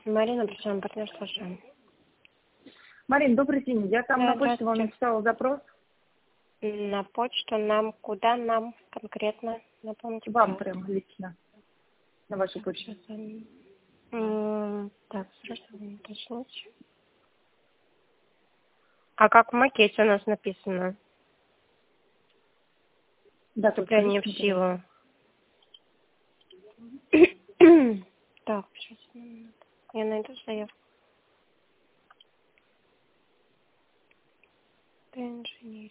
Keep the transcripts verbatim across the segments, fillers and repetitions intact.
Марина, причем партнер, слушаем. Марин, добрый день. Я там Да, на почту вам написала запрос. На почту нам, куда нам конкретно? Напомните, Вам пожалуйста. прям лично. На вашу почту. Сейчас, м, Так, срочно уточнить. А как в макете у нас написано? Да, Вступление в подскажите, силу. Так, сейчас я найду заявку. Это инженерия.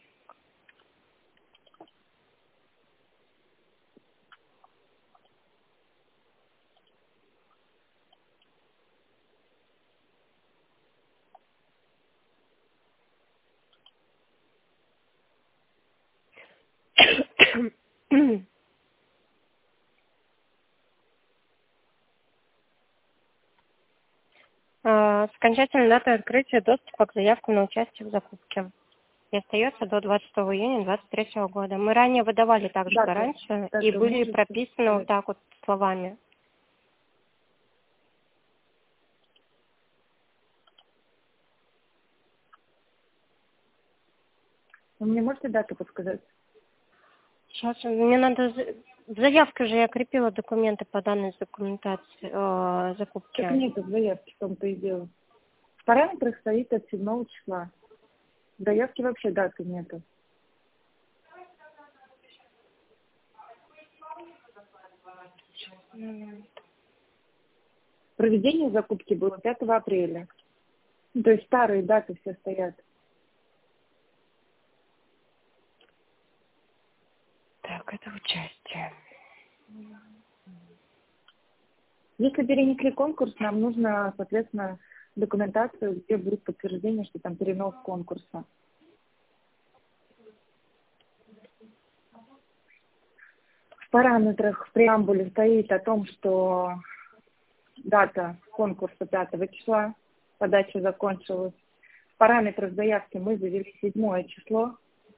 А, С окончательной датой открытия доступа к заявку на участие в закупке. И остается до двадцать шестого июня двадцать третьего года. Мы ранее выдавали также Дату. гарантию Дату и были можете прописаны сказать? вот так вот словами. Вы мне можете дату подсказать? Сейчас мне надо... за- В заявке же я крепила документы по данной документации э, закупки. Так нет, в заявке в том-то и дело. В параметрах стоит от седьмого числа. В заявке вообще даты нету. М, Проведение закупки было пятого апреля. Ну, то есть старые даты все стоят. Так, это участие. Если перенесли конкурс, нам нужно, соответственно, документацию, где будет подтверждение, что там перенос конкурса. В параметрах в преамбуле стоит о том, что дата конкурса пятого числа, подача закончилась. В параметрах заявки мы завели седьмое число.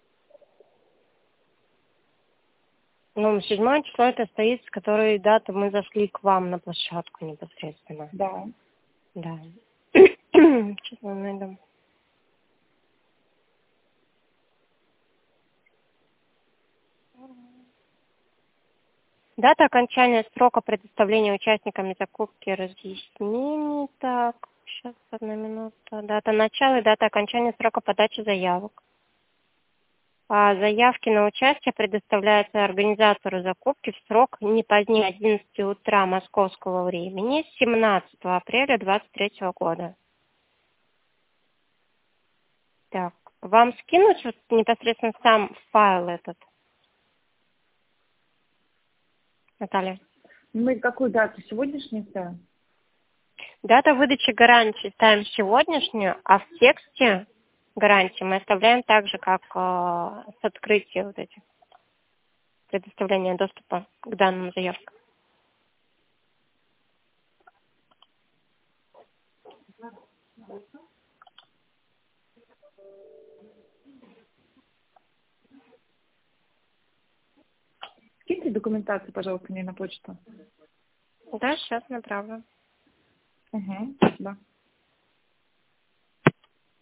Ну, седьмое число это стоит, с которой даты мы зашли к вам на площадку непосредственно. Да. Да. Сейчас мы найдем. Дата окончания срока предоставления участниками закупки разъяснений. Так, сейчас одна минута. Дата начала и дата окончания срока подачи заявок. А заявки на участие предоставляются организатору закупки в срок не позднее одиннадцати утра московского времени семнадцатого апреля двадцать третьего года. Так, вам скинуть вот непосредственно сам файл этот, Наталья? Мы какую дату? Сегодняшнюю ставим? Дата выдачи гарантии ставим сегодняшнюю, а в тексте гарантии мы оставляем так же, как э, с открытия вот этих предоставления доступа к данным заявкам. Скиньте документацию, пожалуйста, мне на почту. Да, сейчас направлю. Угу. Да.